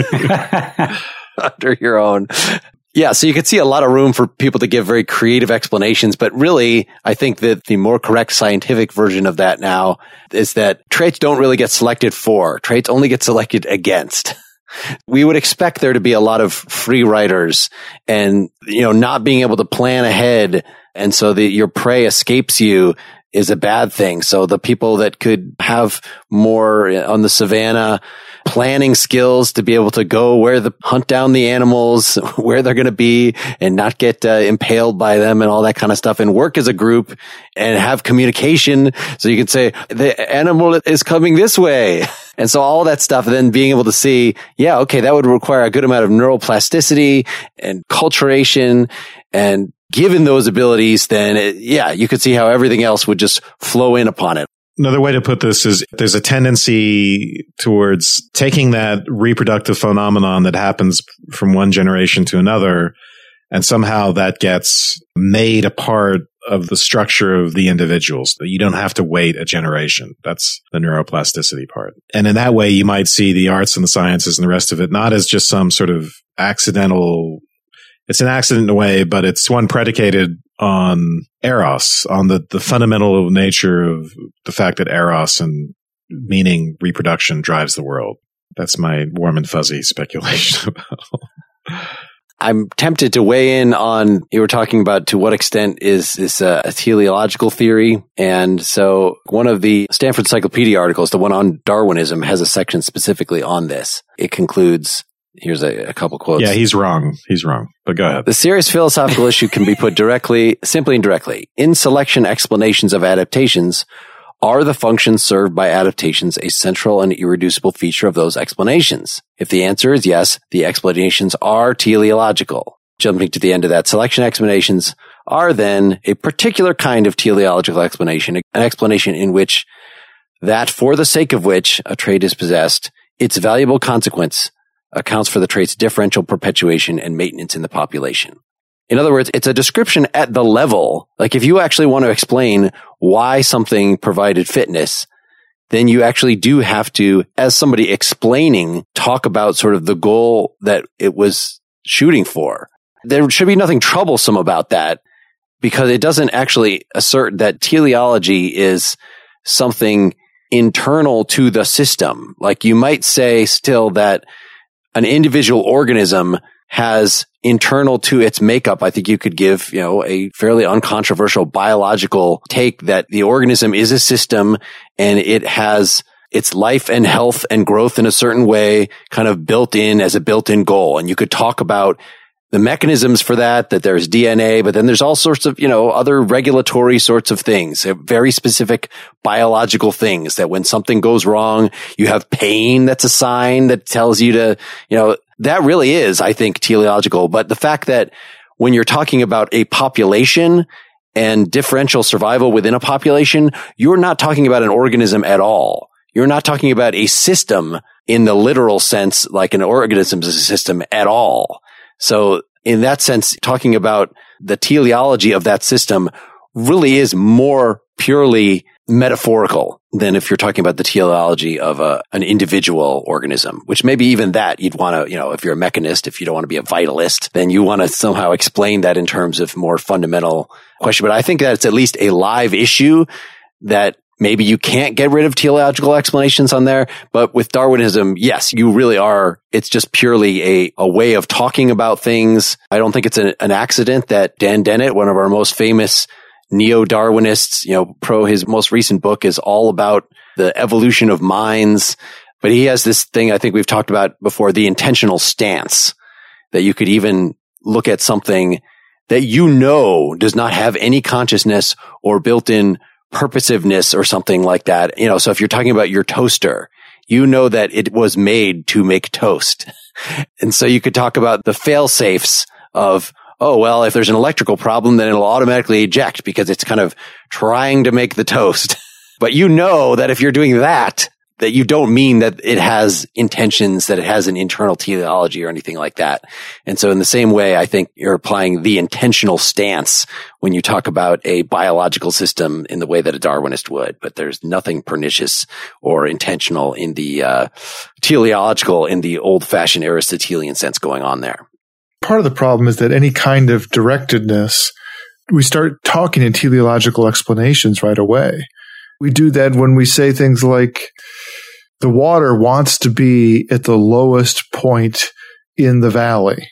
under your own. Yeah. So you could see a lot of room for people to give very creative explanations, but really, I think that the more correct scientific version of that now is that traits don't really get selected for. Traits only get selected against. We would expect there to be a lot of free riders and, you know, not being able to plan ahead. And so the, your prey escapes you is a bad thing. So the people that could have more on the savannah planning skills to be able to go where the hunt down the animals, where they're going to be and not get uh, impaled by them and all that kind of stuff and work as a group and have communication. So you can say the animal is coming this way. And so all that stuff, then being able to see, yeah, okay, that would require a good amount of neuroplasticity and culturation. And given those abilities, then it, yeah, you could see how everything else would just flow in upon it.
Another way to put this is there's a tendency towards taking that reproductive phenomenon that happens from one generation to another, and somehow that gets made a part of the structure of the individuals. You don't have to wait a generation. That's the neuroplasticity part. And in that way, you might see the arts and the sciences and the rest of it not as just some sort of accidental, it's an accident in a way, but it's one predicated on eros, on the, the fundamental nature of the fact that eros and meaning reproduction drives the world. That's my warm and fuzzy speculation about.
I'm tempted to weigh in on, you were talking about to what extent is this a, a teleological theory. And so one of the Stanford Encyclopedia articles, the one on Darwinism, has a section specifically on this. It concludes, here's a, a couple quotes.
Yeah, he's wrong. He's wrong. But go ahead.
The serious philosophical issue can be put directly, simply and directly. In selection explanations of adaptations, are the functions served by adaptations a central and irreducible feature of those explanations? If the answer is yes, the explanations are teleological. Jumping to the end of that, selection explanations are then a particular kind of teleological explanation, an explanation in which that for the sake of which a trait is possessed, its valuable consequence accounts for the trait's differential perpetuation and maintenance in the population. In other words, it's a description at the level, like if you actually want to explain why something provided fitness, then you actually do have to, as somebody explaining, talk about sort of the goal that it was shooting for. There should be nothing troublesome about that because it doesn't actually assert that teleology is something internal to the system. Like you might say still that an individual organism has internal to its makeup, I think you could give, you know, a fairly uncontroversial biological take that the organism is a system and it has its life and health and growth in a certain way kind of built in as a built-in goal. And you could talk about the mechanisms for that, that there's D N A, but then there's all sorts of, you know, other regulatory sorts of things, very specific biological things that when something goes wrong, you have pain that's a sign that tells you to, you know, that really is, I think, teleological. But the fact that when you're talking about a population and differential survival within a population, you're not talking about an organism at all. You're not talking about a system in the literal sense, like an organism is a system at all. So in that sense, talking about the teleology of that system really is more purely metaphorical than if you're talking about the teleology of a, an individual organism, which maybe even that you'd want to, you know, if you're a mechanist, if you don't want to be a vitalist, then you want to somehow explain that in terms of more fundamental question. But I think that it's at least a live issue that maybe you can't get rid of teleological explanations on there. But with Darwinism, yes, you really are. It's just purely a, a way of talking about things. I don't think it's an, an accident that Dan Dennett, one of our most famous neo-Darwinists, you know, pro his most recent book is all about the evolution of minds. But he has this thing I think we've talked about before, the intentional stance, that you could even look at something that you know does not have any consciousness or built-in purposiveness or something like that. You know, so if you're talking about your toaster, you know that it was made to make toast. And so you could talk about the fail-safes of, oh, well, if there's an electrical problem, then it'll automatically eject because it's kind of trying to make the toast. But you know that if you're doing that, that you don't mean that it has intentions, that it has an internal teleology or anything like that. And so in the same way, I think you're applying the intentional stance when you talk about a biological system in the way that a Darwinist would. But there's nothing pernicious or intentional in the uh, teleological, in the old-fashioned Aristotelian sense going on there.
Part of the problem is that any kind of directedness, we start talking in teleological explanations right away. We do that when we say things like, the water wants to be at the lowest point in the valley,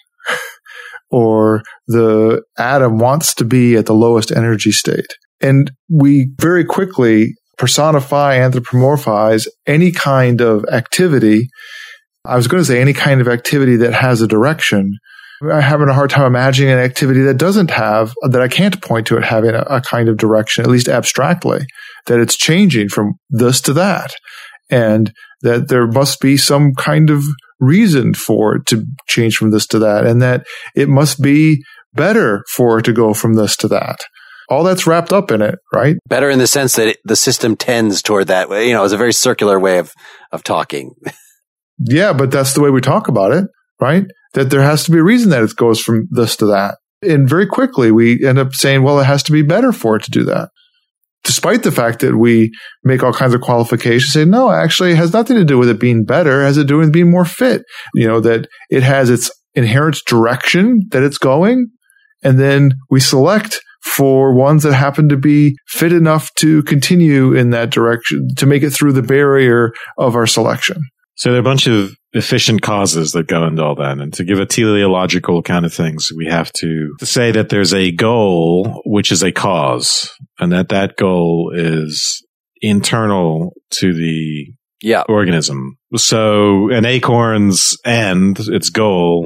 or the atom wants to be at the lowest energy state. And we very quickly personify, anthropomorphize any kind of activity. I was going to say any kind of activity that has a direction. I'm having a hard time imagining an activity that doesn't have, that I can't point to it having a, a kind of direction, at least abstractly, that it's changing from this to that. And that there must be some kind of reason for it to change from this to that. And that it must be better for it to go from this to that. All that's wrapped up in it, right?
Better in the sense that it, the system tends toward that way. You know, it's a very circular way of, of talking.
Yeah, but that's the way we talk about it, right? That there has to be a reason that it goes from this to that. And very quickly, we end up saying, well, it has to be better for it to do that. Despite the fact that we make all kinds of qualifications, say, no, actually, it has nothing to do with it being better. It has to do with being more fit. You know, that it has its inherent direction that it's going. And then we select for ones that happen to be fit enough to continue in that direction, to make it through the barrier of our selection.
So there are a bunch of efficient causes that go into all that. And to give a teleological kind of things, we have to, to say that there's a goal, which is a cause, and that that goal is internal to the
yeah.
organism. So an acorn's end, its goal,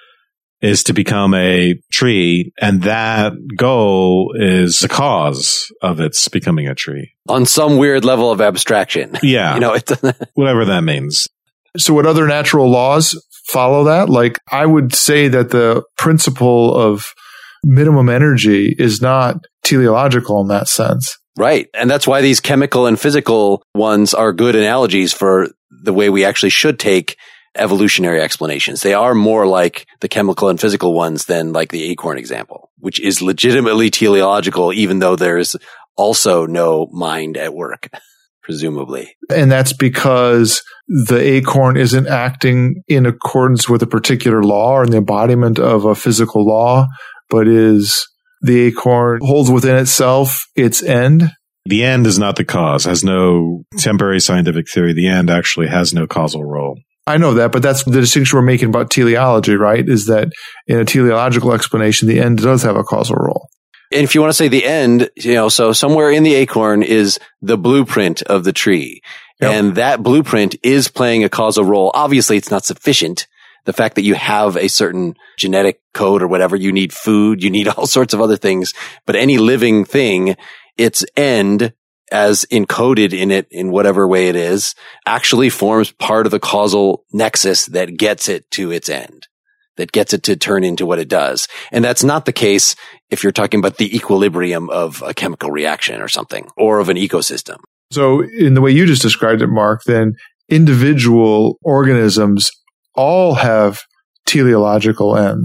is to become a tree, and that goal is the cause of its becoming a tree.
On some weird level of abstraction.
Yeah.
You know, it
whatever that means.
So what other natural laws follow that? Like, I would say that the principle of minimum energy is not teleological in that sense.
Right. And that's why these chemical and physical ones are good analogies for the way we actually should take evolutionary explanations. They are more like the chemical and physical ones than like the acorn example, which is legitimately teleological, even though there's also no mind at work, presumably.
And that's because the acorn isn't acting in accordance with a particular law or in the embodiment of a physical law, but is the acorn holds within itself its end.
The end is not the cause, has no temporary scientific theory. The end actually has no causal role.
I know that, but that's the distinction we're making about teleology, right? Is that in a teleological explanation, the end does have a causal role.
And if you want to say the end, you know, so somewhere in the acorn is the blueprint of the tree. Yep. And that blueprint is playing a causal role. Obviously, it's not sufficient. The fact that you have a certain genetic code or whatever, you need food, you need all sorts of other things. But any living thing, its end, as encoded in it in whatever way it is, actually forms part of the causal nexus that gets it to its end, that gets it to turn into what it does. And that's not the case if you're talking about the equilibrium of a chemical reaction or something, or of an ecosystem.
So in the way you just described it, Mark, then individual organisms all have teleological ends.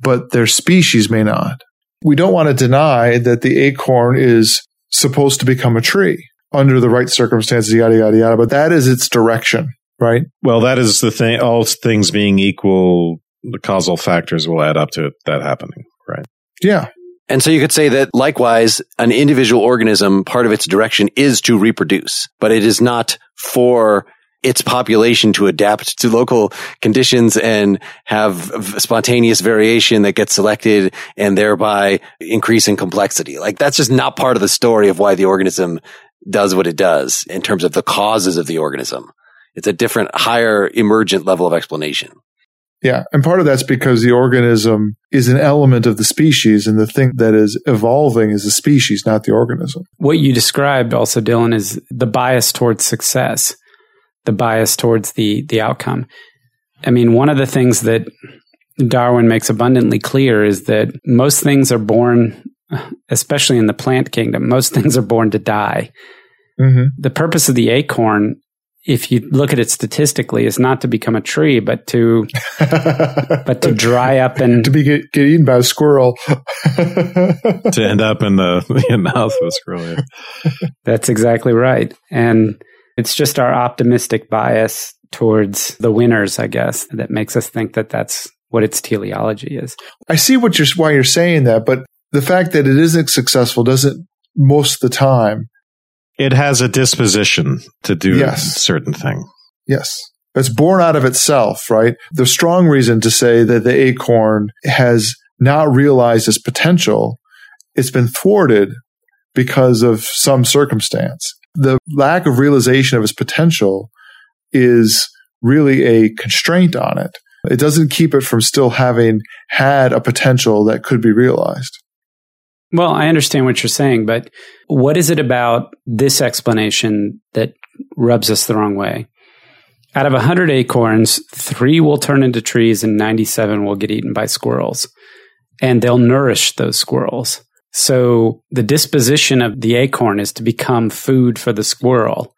but their species may not. We don't want to deny that the acorn is supposed to become a tree under the right circumstances, yada, yada, yada, but that is its direction, right?
Well, that is the thing. All things being equal, the causal factors will add up to it, that happening, right?
Yeah.
And so you could say that likewise, an individual organism, part of its direction is to reproduce, but it is not for its population to adapt to local conditions and have spontaneous variation that gets selected and thereby increase in complexity. Like that's just not part of the story of why the organism does what it does in terms of the causes of the organism. It's a different, higher emergent level of explanation.
Yeah. And part of that's because the organism is an element of the species, and the thing that is evolving is the species, not the organism.
What you described also, Dylan, is the bias towards success, the bias towards the, the outcome. I mean, one of the things that Darwin makes abundantly clear is that most things are born, especially in the plant kingdom, most things are born to die. Mm-hmm. The purpose of the acorn, if you look at it statistically, is not to become a tree, but to but to dry up and
to be get, get eaten by a squirrel,
to end up in the, the mouth of a squirrel. Yeah.
That's exactly right, and it's just our optimistic bias towards the winners, I guess, that makes us think that that's what its teleology is.
I see what you're why you're saying that, but the fact that it isn't successful doesn't most of the time.
It has a disposition to do
yes.
a certain thing.
Yes. It's born out of itself, right? The strong reason to say that the acorn has not realized its potential, it's been thwarted because of some circumstance. The lack of realization of its potential is really a constraint on it. It doesn't keep it from still having had a potential that could be realized.
Well, I understand what you're saying, but what is it about this explanation that rubs us the wrong way? Out of one hundred acorns, three will turn into trees and ninety-seven will get eaten by squirrels. And they'll nourish those squirrels. So the disposition of the acorn is to become food for the squirrel.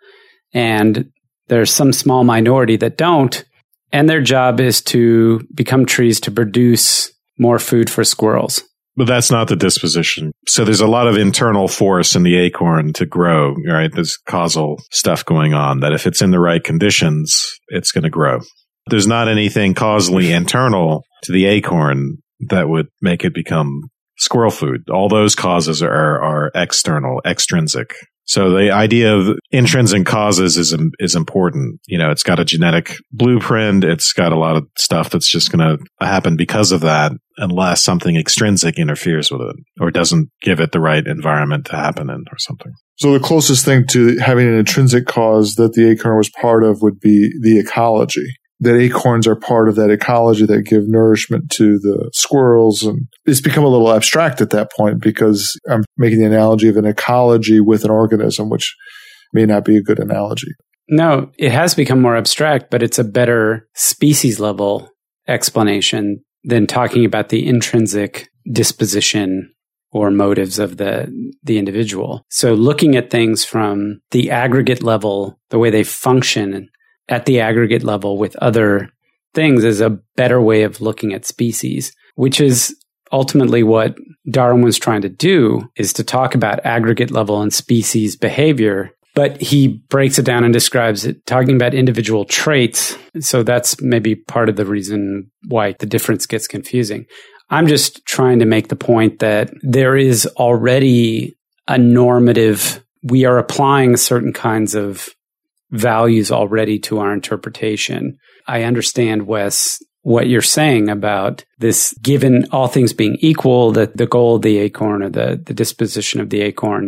And there's some small minority that don't. And their job is to become trees to produce more food for squirrels.
But that's not the disposition. So there's a lot of internal force in the acorn to grow, right? There's causal stuff going on that if it's in the right conditions, it's going to grow. There's not anything causally internal to the acorn that would make it become squirrel food. All those causes are, are external, extrinsic. So the idea of intrinsic causes is is important. You know, it's got a genetic blueprint. It's got a lot of stuff that's just going to happen because of that, unless something extrinsic interferes with it or doesn't give it the right environment to happen in or something.
So the closest thing to having an intrinsic cause that the acorn was part of would be the ecology. That acorns are part of that ecology that give nourishment to the squirrels. And it's become a little abstract at that point because I'm making the analogy of an ecology with an organism, which may not be a good analogy.
No, it has become more abstract, but it's a better species level explanation than talking about the intrinsic disposition or motives of the, the individual. So looking at things from the aggregate level, the way they function at the aggregate level with other things is a better way of looking at species, which is ultimately what Darwin was trying to do, is to talk about aggregate level and species behavior. But he breaks it down and describes it talking about individual traits. So that's maybe part of the reason why the difference gets confusing. I'm just trying to make the point that there is already a normative, we are applying certain kinds of values already to our interpretation. I understand, Wes, what you're saying about this, given all things being equal, that the goal of the acorn or the, the disposition of the acorn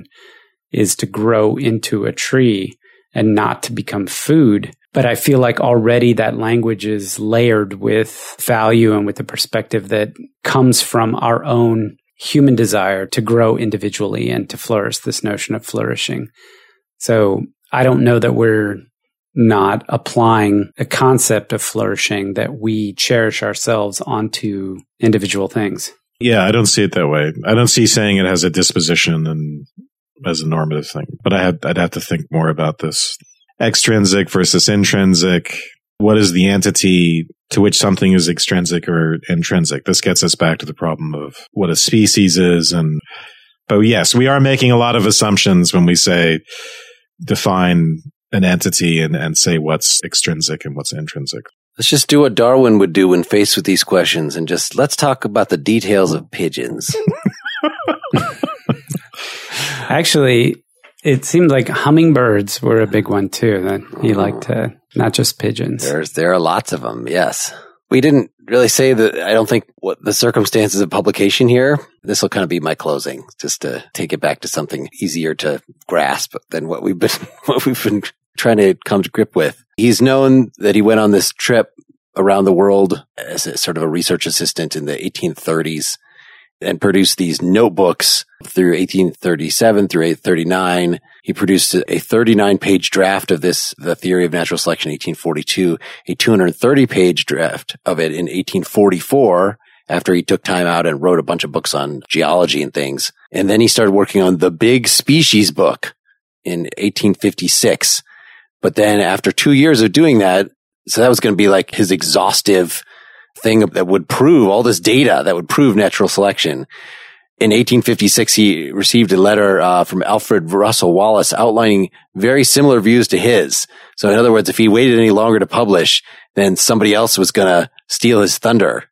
is to grow into a tree and not to become food. But I feel like already that language is layered with value and with the perspective that comes from our own human desire to grow individually and to flourish, this notion of flourishing. So I don't know that we're not applying a concept of flourishing that we cherish ourselves onto individual things.
Yeah, I don't see it that way. I don't see saying it has a disposition and as a normative thing. But I had, I'd have to think more about this. Extrinsic versus intrinsic. what is the entity to which something is extrinsic or intrinsic? This gets us back to the problem of what a species is. And, but yes, we are making a lot of assumptions when we say define an entity and, and say what's extrinsic and what's intrinsic.
Let's just do what Darwin would do when faced with these questions and just let's talk about the details of pigeons.
Actually, it seemed like hummingbirds were a big one too. That he liked to, not just pigeons.
There's there are lots of them. Yes, we didn't really say that. I don't think what the circumstances of publication here. This will kind of be my closing, just to take it back to something easier to grasp than what we've been what we've been trying to come to grip with. He's known that he went on this trip around the world as a sort of a research assistant in the eighteen thirties. And produced these notebooks through eighteen thirty-seven through eighteen thirty-nine. He produced a thirty-nine page draft of this, The Theory of Natural Selection, eighteen forty-two, a two hundred thirty page draft of it in eighteen forty-four, after he took time out and wrote a bunch of books on geology and things. And then he started working on the Big Species book in eighteen fifty-six. But then after two years of doing that, so that was going to be like his exhaustive thing that would prove all this data that would prove natural selection. In eighteen fifty-six, he received a letter uh, from Alfred Russel Wallace outlining very similar views to his. So in other words, if he waited any longer to publish, then somebody else was going to steal his thunder.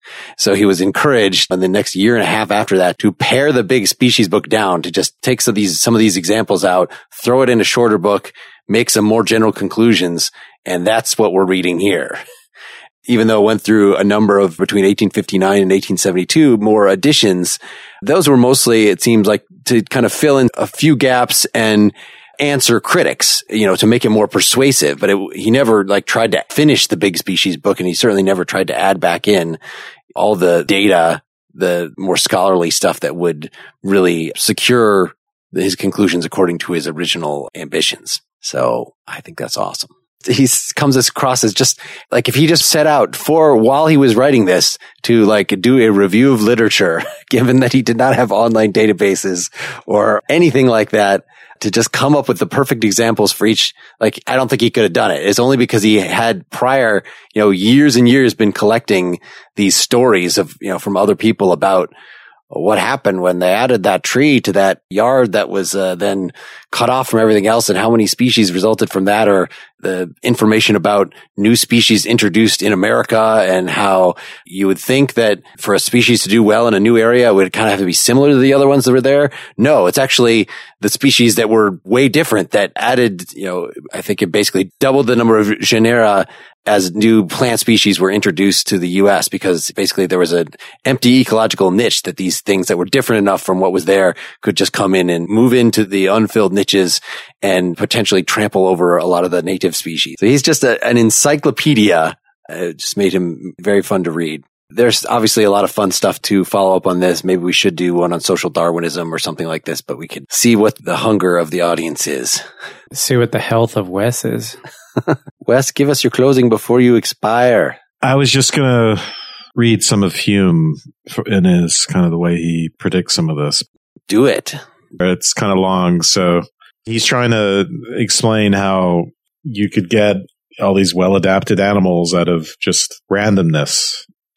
So he was encouraged in the next year and a half after that to pare the Big Species book down, to just take some of these, some of these examples out, throw it in a shorter book, make some more general conclusions. And that's what we're reading here. Even though it went through a number of between eighteen fifty-nine and eighteen seventy-two more editions, those were mostly, it seems like, to kind of fill in a few gaps and answer critics, you know, to make it more persuasive. But it, he never like tried to finish the Big Species book, and he certainly never tried to add back in all the data, the more scholarly stuff that would really secure his conclusions according to his original ambitions. So I think that's awesome. He comes across as just like if he just set out for while he was writing this to like do a review of literature, given that he did not have online databases or anything like that, to just come up with the perfect examples for each. Like, I don't think he could have done it. It's only because he had prior, you know, years and years been collecting these stories of, you know, from other people about what happened when they added that tree to that yard that was uh, then cut off from everything else, and how many species resulted from that, or the information about new species introduced in America, and how you would think that for a species to do well in a new area, it would kind of have to be similar to the other ones that were there. No, it's actually the species that were way different that added, you know, I think it basically doubled the number of genera as new plant species were introduced to the U S, because basically there was an empty ecological niche that these things that were different enough from what was there could just come in and move into the unfilled niches and potentially trample over a lot of the native species. So he's just a, an encyclopedia. It just made him very fun to read. There's obviously a lot of fun stuff to follow up on this. Maybe we should do one on social Darwinism or something like this, but we could see what the hunger of the audience is.
See what the health of Wes is.
Wes, give us your closing before you expire.
I was just going to read some of Hume in his kind of the way he predicts some of this.
Do it.
It's kind of long. So he's trying to explain how you could get all these well-adapted animals out of just randomness.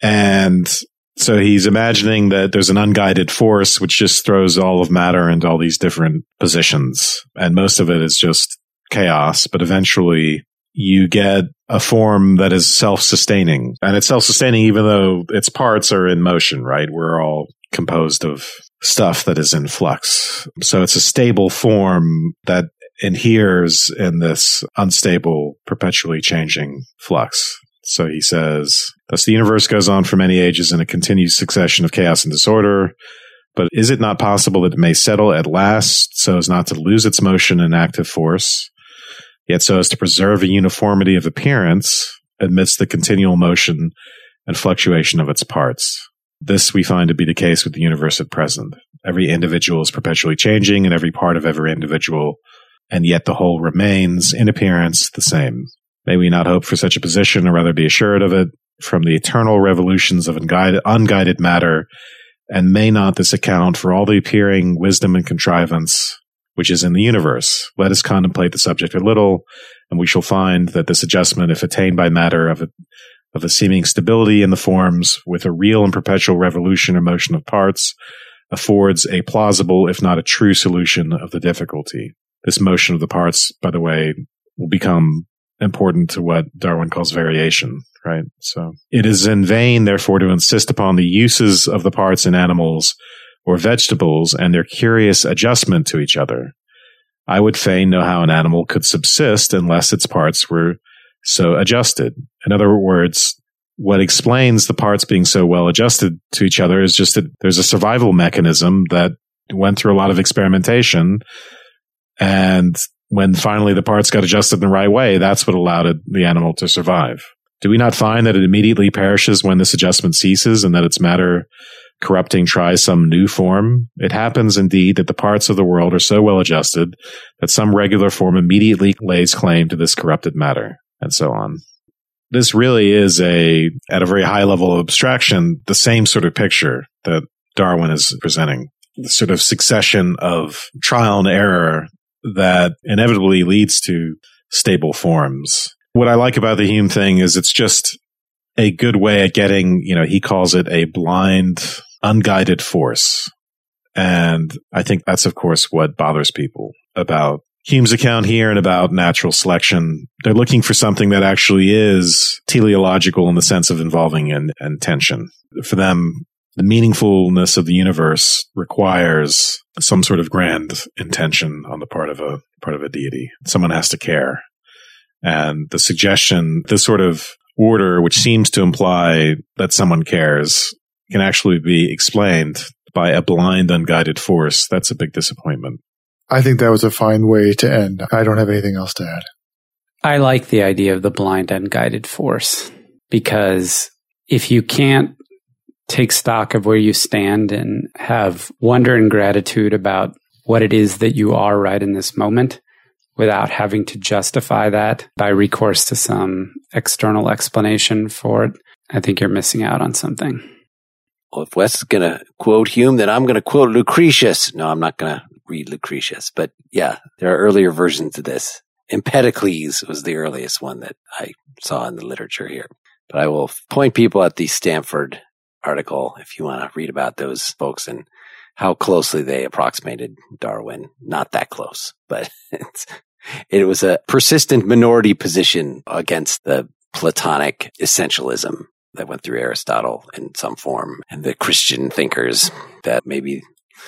And so he's imagining that there's an unguided force which just throws all of matter into all these different positions. And most of it is just chaos, but eventually you get a form that is self-sustaining. And it's self-sustaining even though its parts are in motion, right? We're all composed of stuff that is in flux. So it's a stable form that inheres in this unstable, perpetually changing flux. So he says, thus the universe goes on for many ages in a continued succession of chaos and disorder. But is it not possible that it may settle at last so as not to lose its motion and active force, yet so as to preserve a uniformity of appearance amidst the continual motion and fluctuation of its parts? This we find to be the case with the universe at present. Every individual is perpetually changing, and every part of every individual, and yet the whole remains, in appearance, the same. May we not hope for such a position, or rather be assured of it, from the eternal revolutions of unguided, unguided matter, and may not this account for all the appearing wisdom and contrivance which is in the universe. Let us contemplate the subject a little, and we shall find that this adjustment, if attained by matter of a, of a seeming stability in the forms, with a real and perpetual revolution or motion of parts, affords a plausible, if not a true solution of the difficulty. This motion of the parts, by the way, will become important to what Darwin calls variation, right? So it is in vain, therefore, to insist upon the uses of the parts in animals or vegetables and their curious adjustment to each other. I would fain know how an animal could subsist unless its parts were so adjusted. In other words, what explains the parts being so well adjusted to each other is just that there's a survival mechanism that went through a lot of experimentation, and when finally the parts got adjusted in the right way, that's what allowed the animal to survive. Do we not find that it immediately perishes when this adjustment ceases, and that its matter corrupting tries some new form? It happens indeed that the parts of the world are so well adjusted that some regular form immediately lays claim to this corrupted matter, and so on. This really is a, at a very high level of abstraction, the same sort of picture that Darwin is presenting. The sort of succession of trial and error that inevitably leads to stable forms. What I like about the Hume thing is it's just a good way at getting, you know, he calls it a blind, unguided force. And I think that's, of course, what bothers people about Hume's account here and about natural selection. They're looking for something that actually is teleological in the sense of involving an intention. For them, the meaningfulness of the universe requires some sort of grand intention on the part of a part of a deity. Someone has to care. And the suggestion, this sort of order, which seems to imply that someone cares, can actually be explained by a blind, unguided force. That's a big disappointment.
I think that was a fine way to end. I don't have anything else to add.
I like the idea of the blind, unguided force, because if you can't take stock of where you stand and have wonder and gratitude about what it is that you are right in this moment, without having to justify that by recourse to some external explanation for it, I think you're missing out on something.
Well, if Wes is going to quote Hume, then I'm going to quote Lucretius. No, I'm not going to read Lucretius, but yeah, there are earlier versions of this. Empedocles was the earliest one that I saw in the literature here. But I will point people at the Stanford article if you want to read about those folks and how closely they approximated Darwin. Not that close, but it's, it was a persistent minority position against the Platonic essentialism that went through Aristotle in some form, and the Christian thinkers that maybe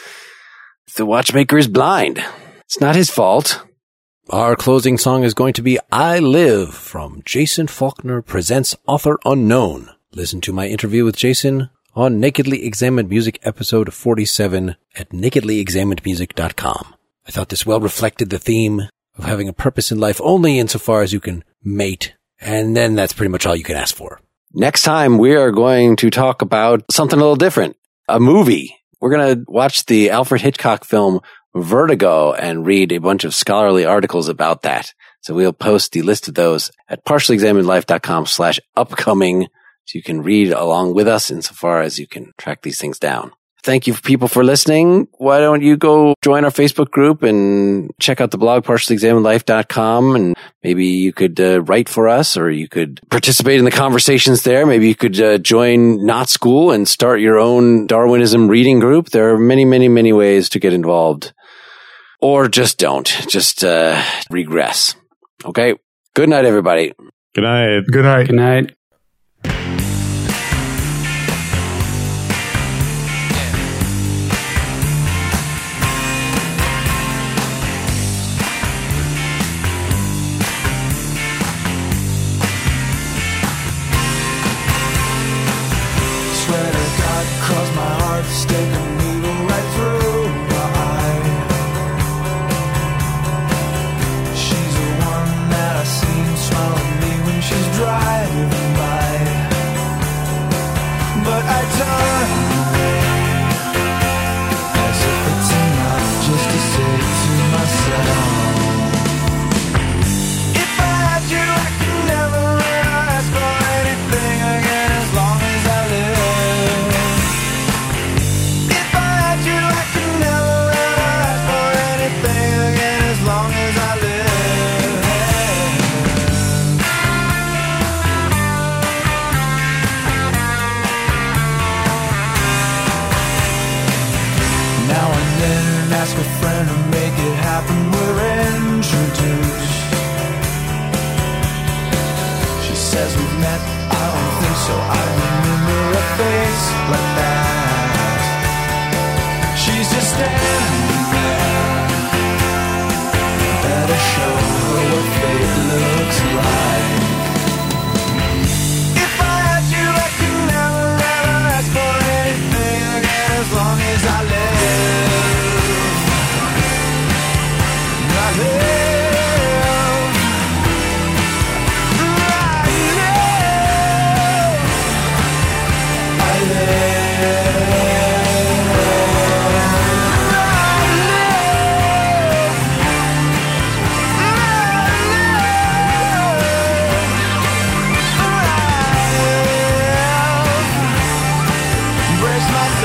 the watchmaker is blind. It's not his fault. Our closing song is going to be I Live from Jason Faulkner Presents Author Unknown. Listen to my interview with Jason on Nakedly Examined Music episode forty-seven at nakedly examined music dot com. I thought this well reflected the theme of having a purpose in life only insofar as you can mate, and then that's pretty much all you can ask for. Next time, we are going to talk about something a little different, a movie. We're going to watch the Alfred Hitchcock film Vertigo and read a bunch of scholarly articles about that. So we'll post the list of those at partially examined life dot com slash upcoming. So you can read along with us insofar as you can track these things down. Thank you, people, for listening. Why don't you go join our Facebook group and check out the blog, partially examined life dot com, and maybe you could uh, write for us, or you could participate in the conversations there. Maybe you could uh, join Not School and start your own Darwinism reading group. There are many, many, many ways to get involved. Or just don't. Just uh, regress. Okay? Good night, everybody.
Good night.
Good night.
Good night.
Anything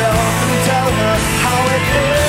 herself and tell her how it is.